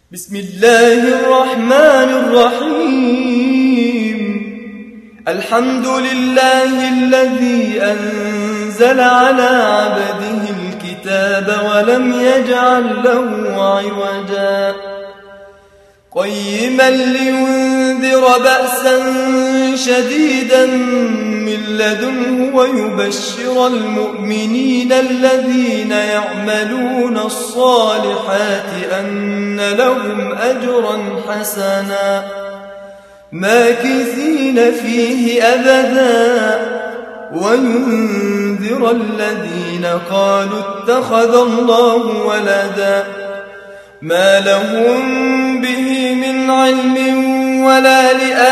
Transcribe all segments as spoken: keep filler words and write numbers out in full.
بسم الله الرحمن الرحيم. الحمد لله الذي أنزل على عبده الكتاب ولم يجعل له عوجا قيما لينذر بأسا شديدا من لدنه ويبشر المؤمنين الذين يعملون الصالحات أن لهم أجرا حسنا ماكثين فيه أبدا وينذر الذين قالوا اتخذ الله ولدا ما لهم به من علم ولا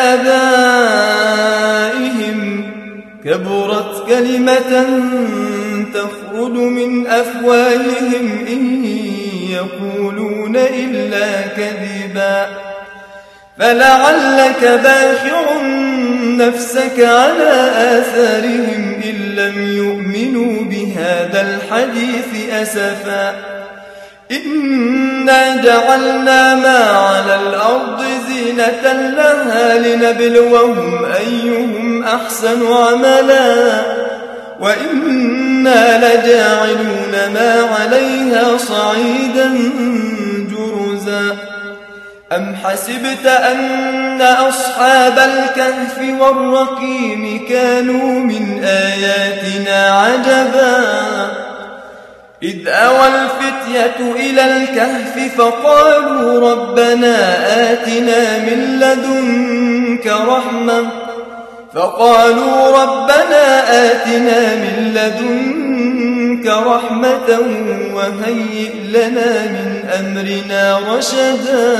لآبائهم كبرت كلمة تخرج من أفواههم إن يقولون إلا كذبا فلعلك باخع نفسك على آثارهم إن لم يؤمنوا بهذا الحديث أسفا إنا جعلنا ما على الأرض زينة لها لنبلوهم أيهم أحسن عملا وإنا لجاعلون ما عليها صعيدا جرزا أم حسبت أن أصحاب الكهف والرقيم كانوا من آياتنا عجبا إذ أوى الفتية إلى الكهف فقالوا ربنا آتنا من لدنك رحمة فقالوا ربنا آتنا من لدنك رحمة وهيئ لنا من أمرنا رشدا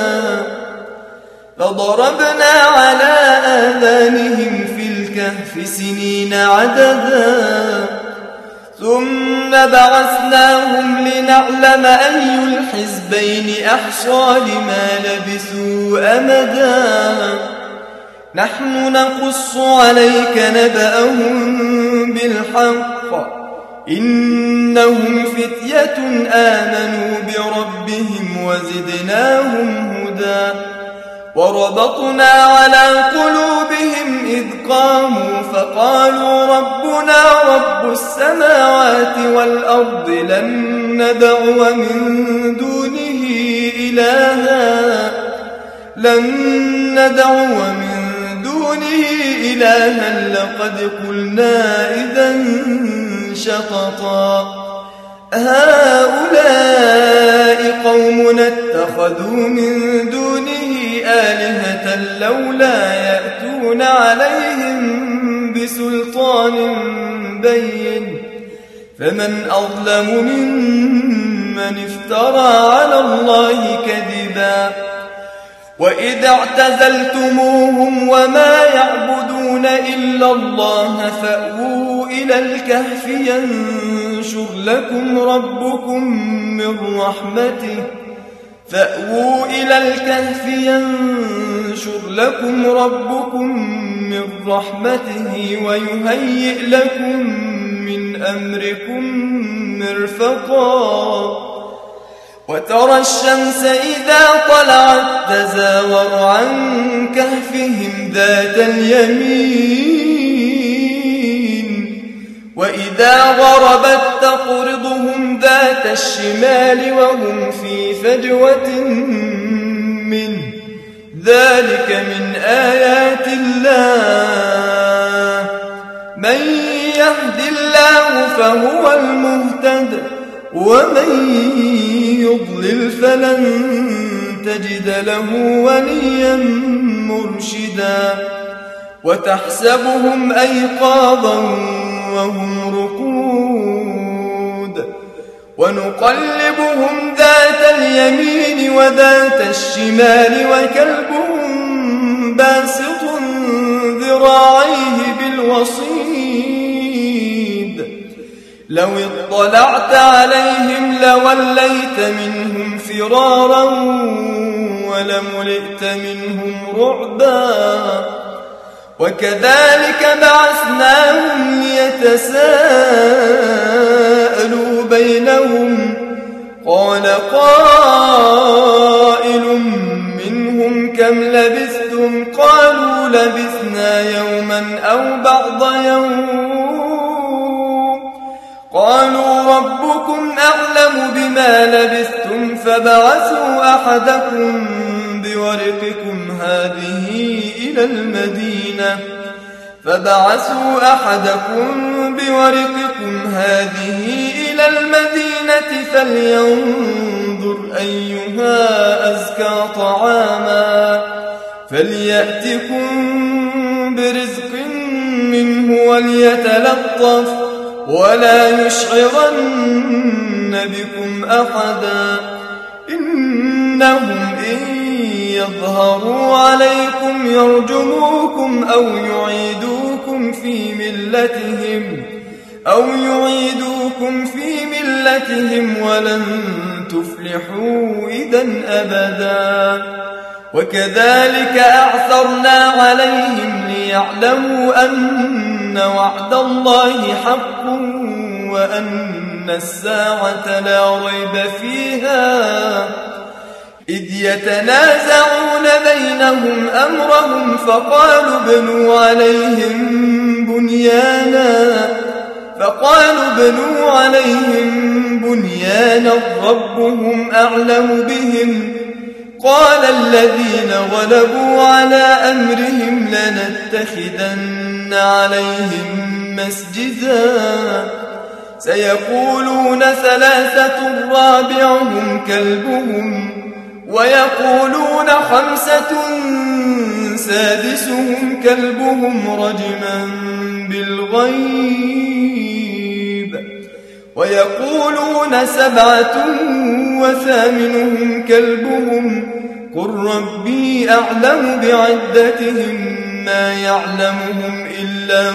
فضربنا على آذانهم في الكهف سنين عددا ثم بعثناهم لنعلم أي الحزبين أحصى لما لبثوا أمدا نحن نقص عليك نبأهم بالحق إنهم فتية آمنوا بربهم وزدناهم هدى وربطنا على قلوبهم إذ قاموا فقالوا ربنا رب السماوات والأرض لن ندعو من دونه إلها لن ندعو من دونه إلها لقد قلنا إذا شططا هؤلاء قومنا اتخذوا من دونه آلهة لولا يأتون عليهم بسلطان بين فمن أظلم ممن افترى على الله كذبا وإذا اعتزلتموهم وما يعبدون إلا الله فأووا إلى الكهف ينشر لكم ربكم من رحمته فأووا إلى الكهف ينشر لكم ربكم من رحمته ويهيئ لكم من أمركم مرفقا وترى الشمس إذا طلعت تزاور عن كهفهم ذات اليمين وإذا غربت تقرضهم ذات الشمال وهم في فجوة منه ذلك من آيات الله من يهد الله فهو المهتد ومن يضلل فلن تجد له وليا مرشدا وتحسبهم أيقاظا وهم رقود ونقلبهم ذات اليمين وذات الشمال وكلبهم باسط ذراعيه بالوصيد لو اطلعت عليهم لوليت منهم فرارا ولملئت منهم رعبا وكذلك بعثناهم ليتساءلوا بينهم قال قائل ما لبثتم فبعثوا أحدكم بورقكم هذه إلى المدينة فبعثوا أحدكم بورقكم هذه إلى المدينة فلينظر أيها أزكى طعاما فليأتكم برزق منه وليتلطف ولا يشعرن بكم أحدا إنهم إن يظهروا عليكم يرجموكم أو يعيدوكم في ملتهم أو يعيدوكم في ملتهم ولن تفلحوا إذن أبدا وكذلك أعثرنا عليهم ليعلموا أن وعد الله حق وأن الساعة لا ريب فيها إذ يتنازعون بينهم أمرهم فقالوا ابنوا عليهم بنيانا فقالوا ابنوا عليهم بنيانا ربهم أعلم بهم قال الذين غلبوا على أمرهم لنتخذن عليهم مسجدا سيقولون ثلاثة رابعهم كلبهم ويقولون خمسة سادسهم كلبهم رجما بالغيب ويقولون سبعة وثامنهم كلبهم قل ربي أعلم بعدتهم ما يعلمهم إلا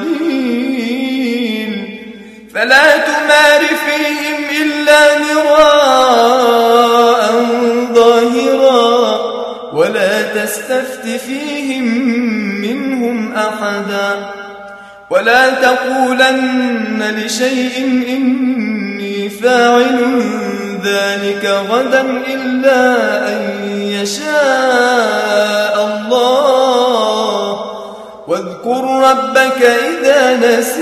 قليل فلا تمار فيهم إلا مراء ظاهرا ولا تستفت فيهم منهم أحدا ولا تقولن لشيء إني فاعل ذلك غدا إلا أن يشاء الله واذكر ربك إذا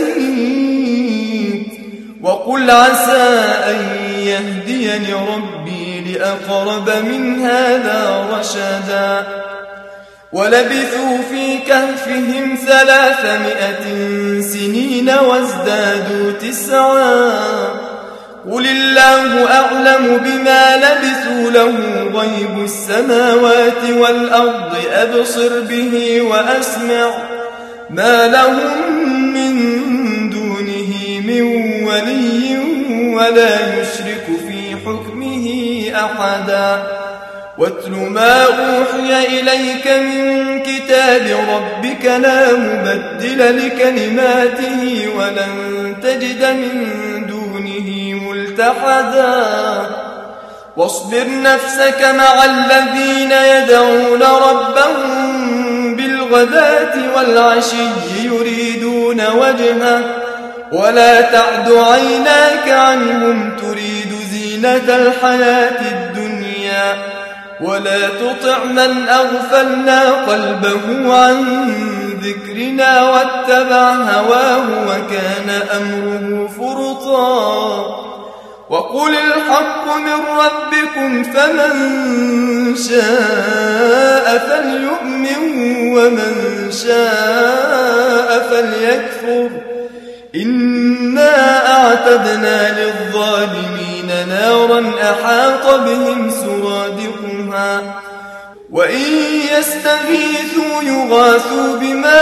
نسيت وقل عسى أن يهديني ربي لأقرب من هذا رشدا ولبثوا في كهفهم ثلاثمائة سنين وازدادوا تسعا قل الله أعلم بما لبثوا له غيب السماوات والأرض أبصر به وأسمع ما لهم من دونه من ولي ولا يشرك في حكمه أحدا واتل ما أوحي إليك من كتاب ربك لا مبدل لكلماته ولن تجد من دونه ملتحدا واصبر نفسك مع الذين يدعون ربهم بالغداة والعشي يريدون وجهه ولا تعد عيناك عنهم تريد زينة الحياة الدنيا ولا تطع من أغفلنا قلبه عن ذكرنا واتبع هواه وكان أمره فرطا وقل الحق من ربكم فمن شاء فليؤمن ومن شاء فليكفر إنا أعتدنا للظالمين نارا أحاط بهم سرادقها وإن يستغيثوا يغاثوا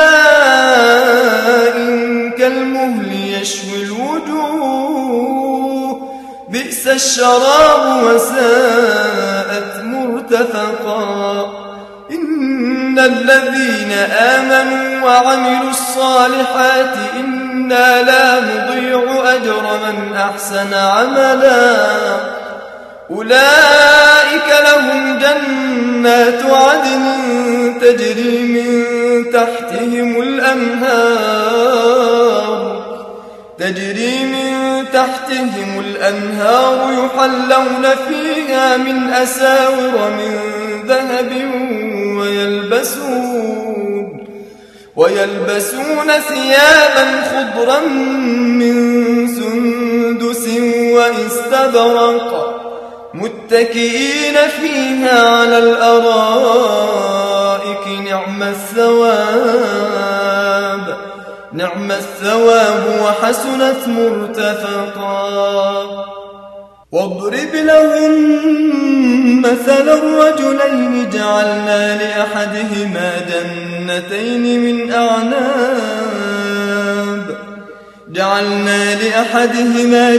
بماء كالمهل يشوي الوجوه بئس الشراب وساءت مرتفقا إن الذين آمنوا وعملوا الصالحات إنا لا نضيع أجر من أحسن عملا أولئك لهم جنات عدن تجري من تحتهم الأنهار تجري من تحتهم الأنهار يحلون فيها من أساور من ذهب ويلبسون ويلبسون ثيابا خضرا من سندس وإستبرق متكئين فيها على الأرائك نعم الثواب نعم الثواب وحسنت مرتفقا. واضرب لهم مثل الرجلين جعلنا لأحدهما جنتين من أعناب جعلنا لأحدهما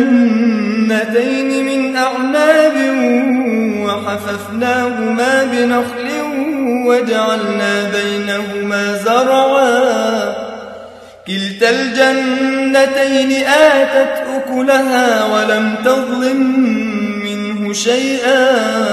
جنتين من أعناب وحففناهما بنخل وجعلنا بينهما زرعا كلتا الجنتين آتت أكلها ولم تظلم منه شيئا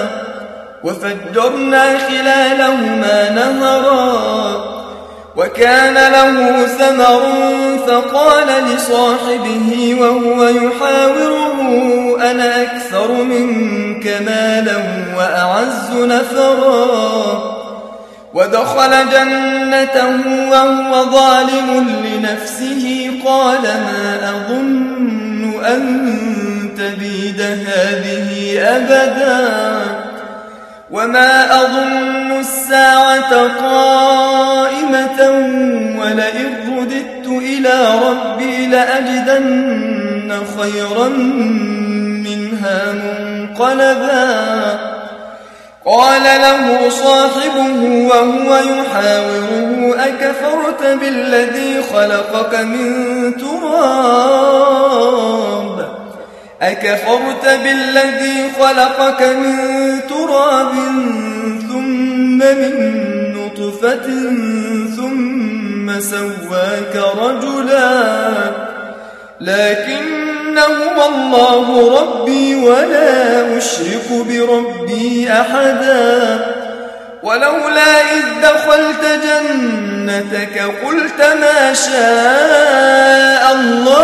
وفجرنا خلالهما نهرا وكان له ثمر فقال لصاحبه وهو يحاوره أنا أكثر منك مالا وأعز نفرا ودخل جنته وهو ظالم لنفسه قال ما أظن أن تبيد هذه أبدا وما أظن الساعة قائمة ولئن رددت إلى ربي لأجدن خيرا منها منقلبا. قال له صاحبه وهو يحاوره أكفرت بالذي خلقك من تراب أكفرت بالذي خلقك من تراب ثم من نطفة ثم سواك رجلا لكن هو الله ربي ولا أشرك بربي أحدا ولولا إذ دخلت جنتك قلت ما شاء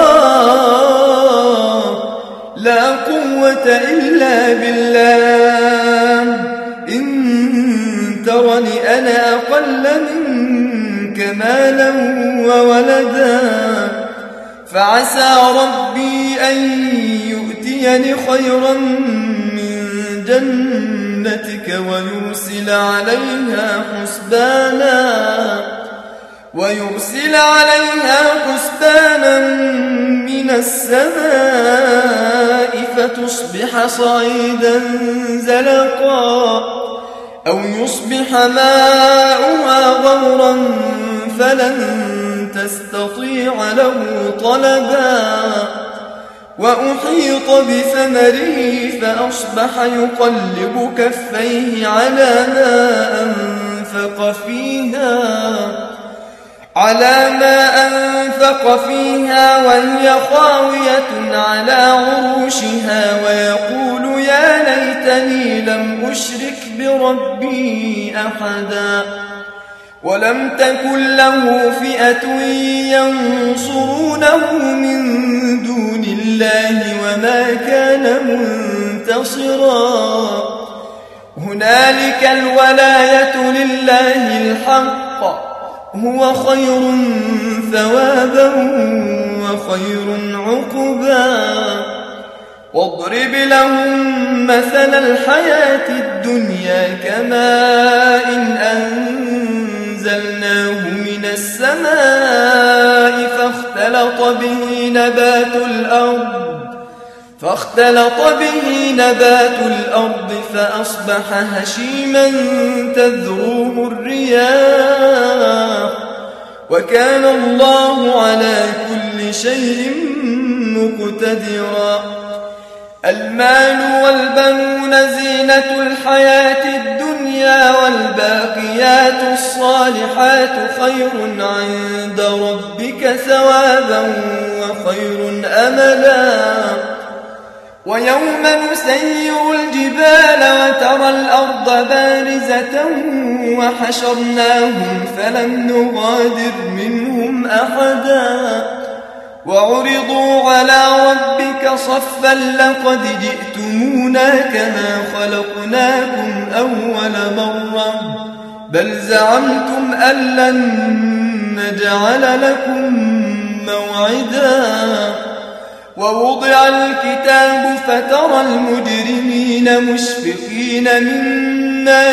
الله لا قوة إلا بالله إن ترني أنا أقل منك مالا وولدا فعسى ربي أن يؤتيني خيرا من جنتك ويرسل عليها حسبانا ويرسل عليها حسبانا من السماء فتصبح صعيدا زلقا أو يصبح ماؤها غورا فلن تستطيع له طلبا وأحيط بثمره فأصبح يقلب كفيه على ما أنفق فيها على ما أنفق فيها وهي خاوية على عروشها ويقول يا ليتني لم أشرك بربي أحدا ولم تكن له فئة ينصرونه من دون الله وما كان منتصرا هنالك الولاية لله الحق هو خير ثوابا وخير عقبا. واضرب لهم مثل الحياة الدنيا كماء أنزلناه من السماء فاختلط به نبات الأرض فاختلط به نبات الأرض فأصبح هشيما تذروه الرياح وكان الله على كل شيء مقتدرا. المال والبنون زينة الحياة الدنيا والباقيات الصالحات خير عند ربك ثوابا وخير أملا. ويوم نسير الجبال وترى الأرض بارزة وحشرناهم فلم نغادر منهم أحدا وعرضوا على ربك صفا لقد جئتمونا كما خلقناكم أول مرة بل زعمتم أن لن نجعل لكم موعدا ووضع الكتاب فترى المجرمين مشفقين مما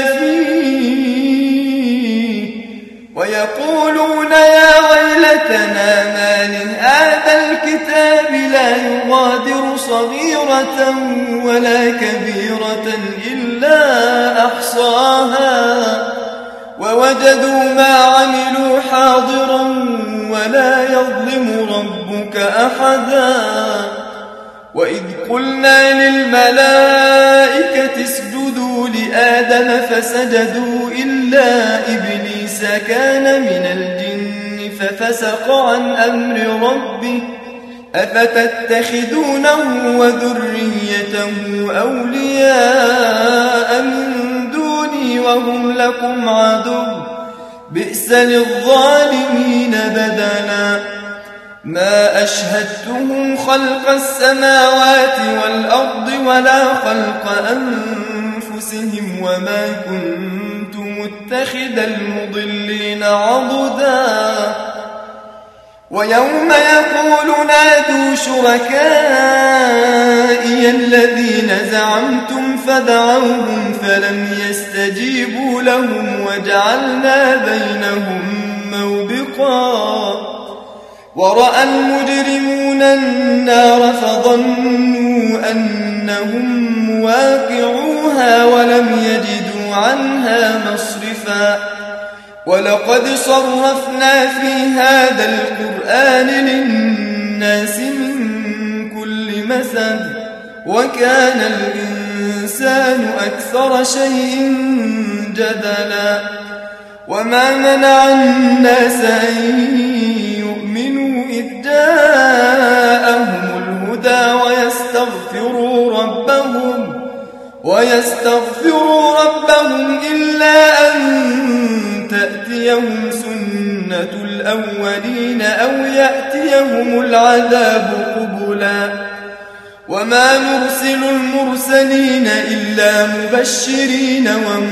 فيه ويقولون يا ويلتنا ما لهذا الكتاب لا يغادر صغيرة ولا كبيرة إلا أحصاها ووجدوا ما عملوا حاضرا ولا يظلم ربك أحدا وإذ قلنا للملائكة اسجدوا لآدم فسجدوا إلا إبليس كان من الجن ففسق عن أمر ربه أفتتخذونه وذريته أولياء من دوني وهم لكم عدو بئس للظالمين بدلا ما أشهدتهم خلق السماوات والأرض ولا خلق أنفسهم وما كنت متخذ المضلين عضدا ويوم يقول نادوا شركائي الذين زعمتم فدعوهم فلم يستجيبوا لهم وجعلنا بينهم موبقا ورأى المجرمون النار فظنوا أنهم مواقعوها ولم يجدوا عنها مصرفا ولقد صرفنا في هذا القرآن للناس من كل مثل وكان الإنسان أكثر شيء جدلا وما منع الناس أن يؤمنوا إذ جاءهم الهدى ويستغفروا ربهم ويستغفروا ربهم إلا أن تأتيهم سنة الأولين أو يأتيهم العذاب قبلا وما نرسل المرسلين إلا مبشرين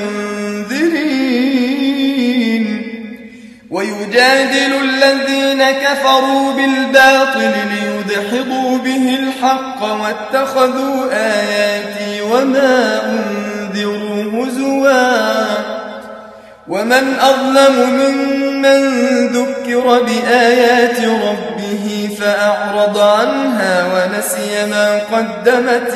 ومنذرين ويجادل الذين كفروا بالباطل ليدحضوا به الحق واتخذوا آياتي وما أنذروا هزوا ومن أظلم ممن ذكر بآيات ربه فأعرض عنها ونسي ما قدمت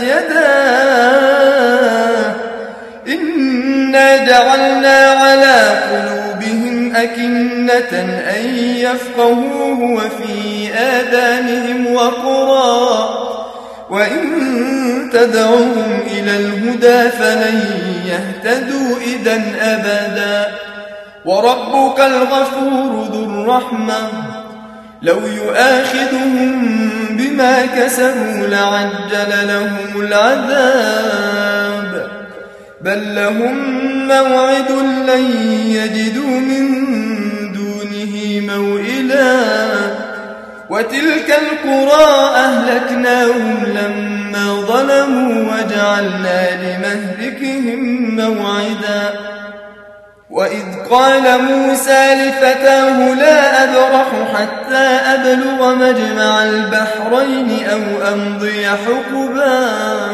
يداه إنا جعلنا على قلوبهم أكنة أن يفقهوه وفي آذانهم وقرا وإن تدعوهم إلى الهدى فلن يهتدوا إذا أبدا وربك الغفور ذو الرحمة لو يؤاخذهم بما كسبوا لعجل لهم العذاب بل لهم موعد لن يجدوا من دونه موئلا وتلك القرى أهلكناهم لما ظلموا وجعلنا لمهلكهم موعدا وإذ قال موسى لفتاه لا أبرح حتى أبلغ مجمع البحرين أو أمضي حقبا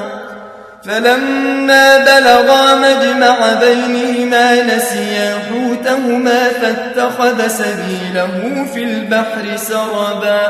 فلما بلغا مجمع بينهما نسيا حوتهما فاتخذ سبيله في البحر سربا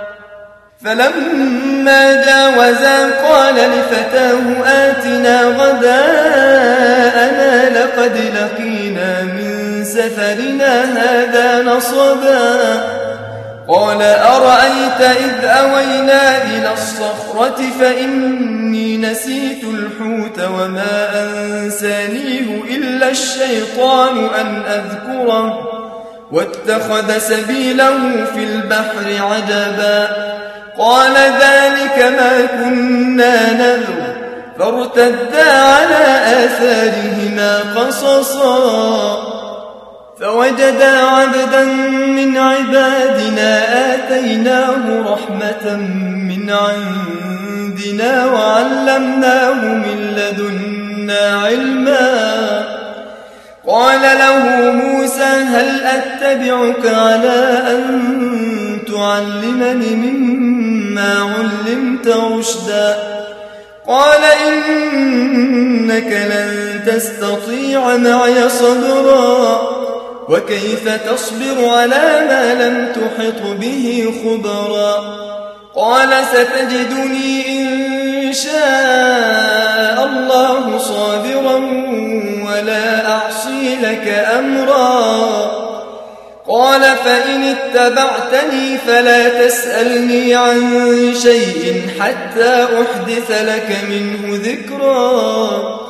فلما جاوزا قال لفتاه آتنا غداءنا لقد لقينا من سفرنا هذا نصبا قال أرأيت إذ أوينا إلى الصخرة فإني نسيت الحوت وما أنسانيه إلا الشيطان أن أذكره واتخذ سبيله في البحر عجبا قال ذلك ما كنا نبغي فارتدا على آثارهما قصصا فوجدا عبدا من عبادنا آتيناه رحمة من عندنا وعلمناه من لدنا علما قال له موسى هل أتبعك على أن تعلمني مما علمت رشدا قال إنك لن تستطيع معي صبرا وكيف تصبر على ما لم تحط به خبرا قال ستجدني إن شاء الله صابرا ولا أعصي لك أمرا قال فإن اتبعتني فلا تسألني عن شيء حتى أحدث لك منه ذكرا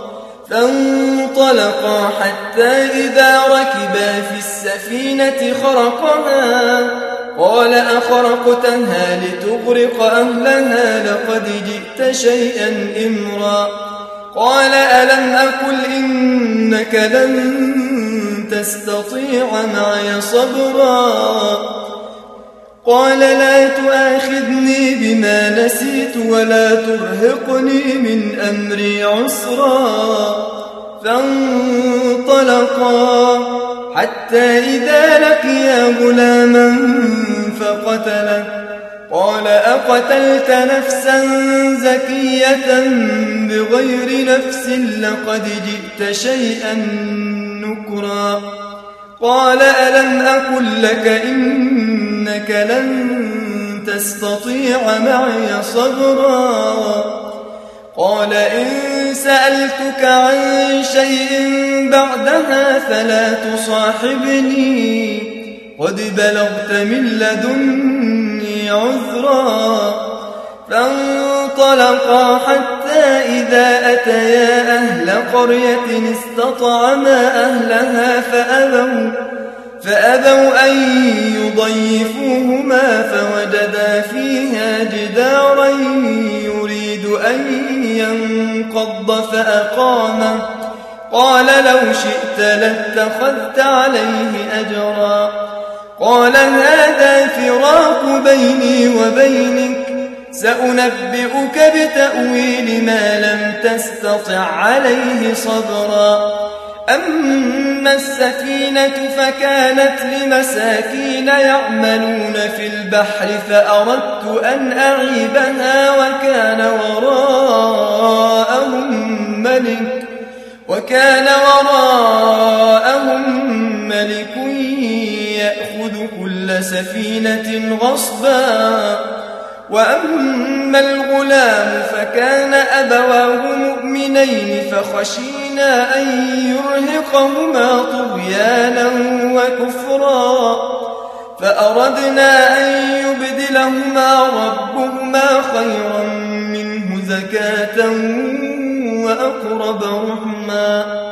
فانطلقا حتى إذا ركبا في السفينة خرقها قال أخرقتها لتغرق أهلها لقد جئت شيئا إمرا قال ألم أقل إنك لن تستطيع معي صبرا قال لا تؤاخذني بما نسيت ولا ترهقني من أمري عسرا فانطلقا حتى إذا لقيا غلاما فقتله قال أقتلت نفسا زكية بغير نفس لقد جئت شيئا نكرا قال ألم أقل لك إنك لن تستطيع معي صبرا قال إن سألتك عن شيء بعدها فلا تصاحبني قد بلغت من لدني عذرا فانطلقا حتى إذا أتيا أهل قرية استطعما أهلها فأبوا, فأبوا أن يضيفوهما فوجدا فيها جدارا يريد أن ينقض فأقامه قال لو شئت لاتخذت عليه أجرا قال هذا فراق بيني وبينك سأنبئك بتأويل ما لم تستطع عليه صبرا أما السفينة فكانت لمساكين يعملون في البحر فأردت أن أعيبها وكان وراءهم ملك وكان وراءهم ملك يأخذ كل سفينة غصبا وأما الغلام فكان أبواه مؤمنين فخشينا أن يرهقهما طغيانا وكفرا فأردنا أن يبدلهما ربهما خيرا منه زكاة وأقرب رحما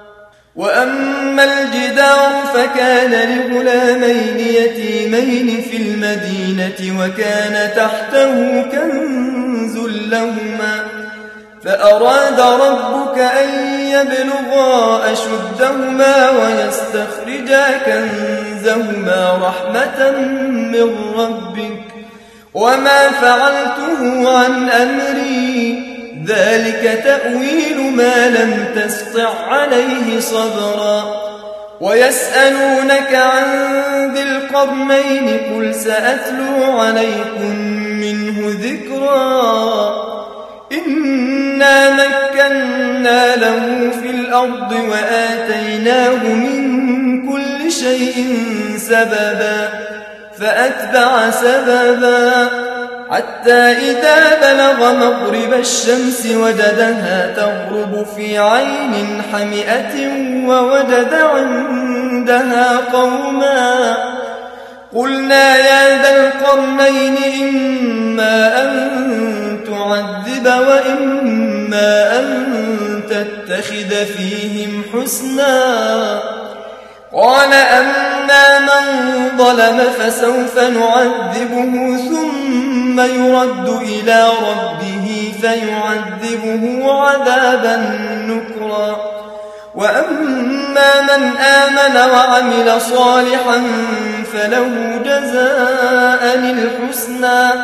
وأما الجدار فكان لغلامين يتيمين في المدينة وكان تحته كنز لهما فأراد ربك أن يبلغا أشدهما ويستخرجا كنزهما رحمة من ربك وما فعلته عن أمري ذلك تأويل ما لم تستطع عليه صبرا ويسألونك عن ذي القرنين قل سأتلو عليكم منه ذكرا إنا مكنا له في الأرض وآتيناه من كل شيء سببا فأتبع سببا حتى إذا بلغ مغرب الشمس وجدها تغرب في عين حمئة ووجد عندها قوما قلنا يا ذا القرنين إما أن تعذب وإما أن تتخذ فيهم حسنا قال أما من ظلم فسوف نعذبه ثم يرد إلى ربه فيعذبه عذابا نكرا وأما من آمن وعمل صالحا فله جزاء الحسنى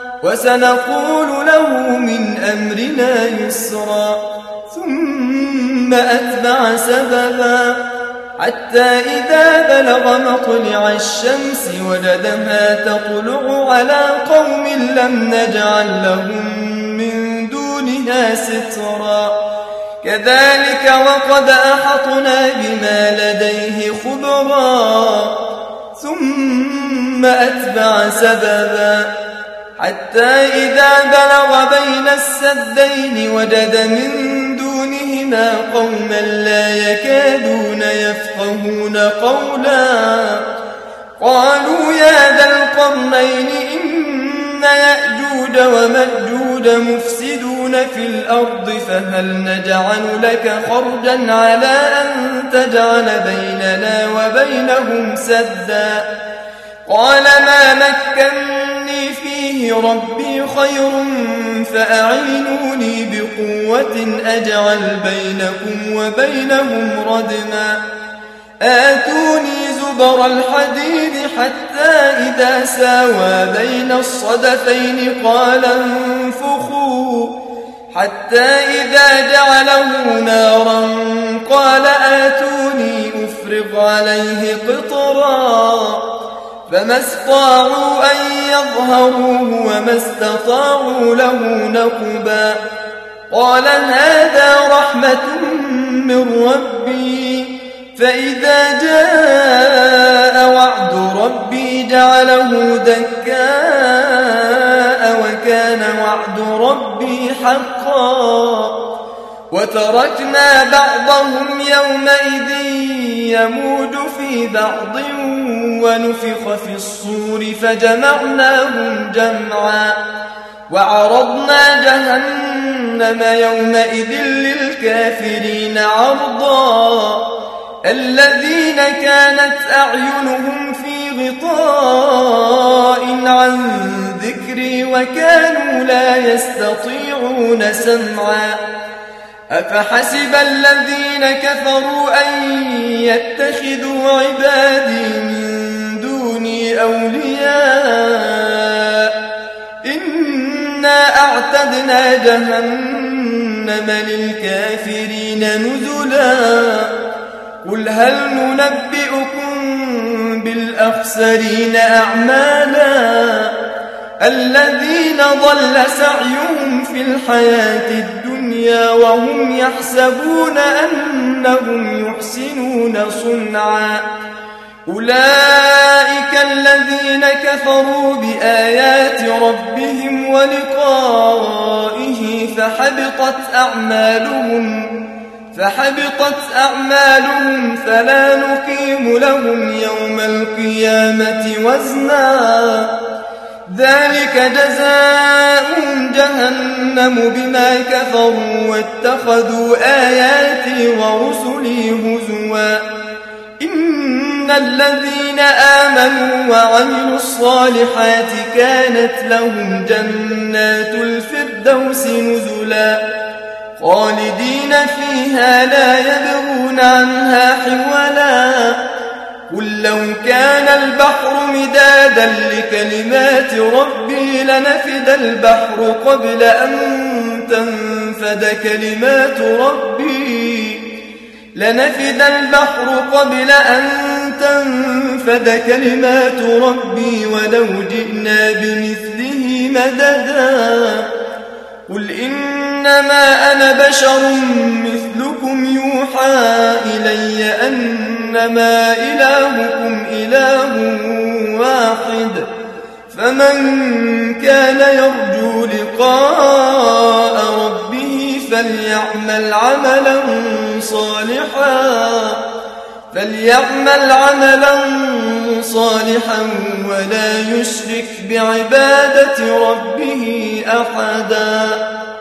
وسنقول له من أمرنا يسرا ثم أتبع سببا حتى إذا بلغ مطلع الشمس وجدها تطلع على قوم لم نجعل لهم من دونها سترا كذلك وقد أحطنا بما لديه خبرا ثم أتبع سببا حتى إذا بلغ بين السدين وجد من دونهما قوما لا يكادون يفقهون قولا قالوا يا ذا القرنين إن يأجوج ومأجوج مفسدون في الأرض فهل نجعل لك خرجا على أن تجعل بيننا وبينهم سدا قال ما مكني فيه ربي خير فأعينوني بقوة أجعل بينكم وبينهم ردما آتوني زبر الحديد حتى إذا ساوى بين الصدفين قال انفخوا حتى إذا جعله نارا قال آتوني أفرغ عليه قطرا فما استطاعوا أن يظهروه وما استطاعوا له نقبا قال هذا رحمة من ربي فإذا جاء وعد ربي جعله دكاء وكان وعد ربي حقا وتركنا بعضهم يومئذ يموج في بعض ونفخ في الصور فجمعناهم جمعا وعرضنا جهنم يومئذ للكافرين عرضا الذين كانت أعينهم في غطاء عن ذكري وكانوا لا يستطيعون سمعا أفحسب الذين كفروا أن يتخذوا عبادي من دوني أولياء إنا أعتدنا جهنم للكافرين نزلا قل هل ننبئكم بالأخسرين أعمالا الذين ضل سعيهم في الحياة الدنيا وهم يحسبون أنهم يحسنون صنعا أولئك الذين كفروا بآيات ربهم ولقائه فحبطت أعمالهم فحبطت أعمالهم فلا نقيم لهم يوم القيامة وزنا ذلك جزاؤهم جهنم بما كفروا واتخذوا آياتي ورسلي هزوا إن الذين آمنوا وعملوا الصالحات كانت لهم جنات الفردوس نزلا خالدين فيها لا يبغون عنها حولا قل لو كان البحر مدادا لكلمات ربي لنفد البحر قبل أن تنفد كلمات ربي لنفد البحر قبل أن تنفد كلمات ربي ولو جئنا بمثله مددا قل إنما أنا بشر مثلكم يوحى إلي أنما إلهكم إله واحد فمن كان يرجو لقاء ربه فليعمل عملا صالحا فليعمل عملا صالحا ولا يشرك بعبادة ربه أحدا.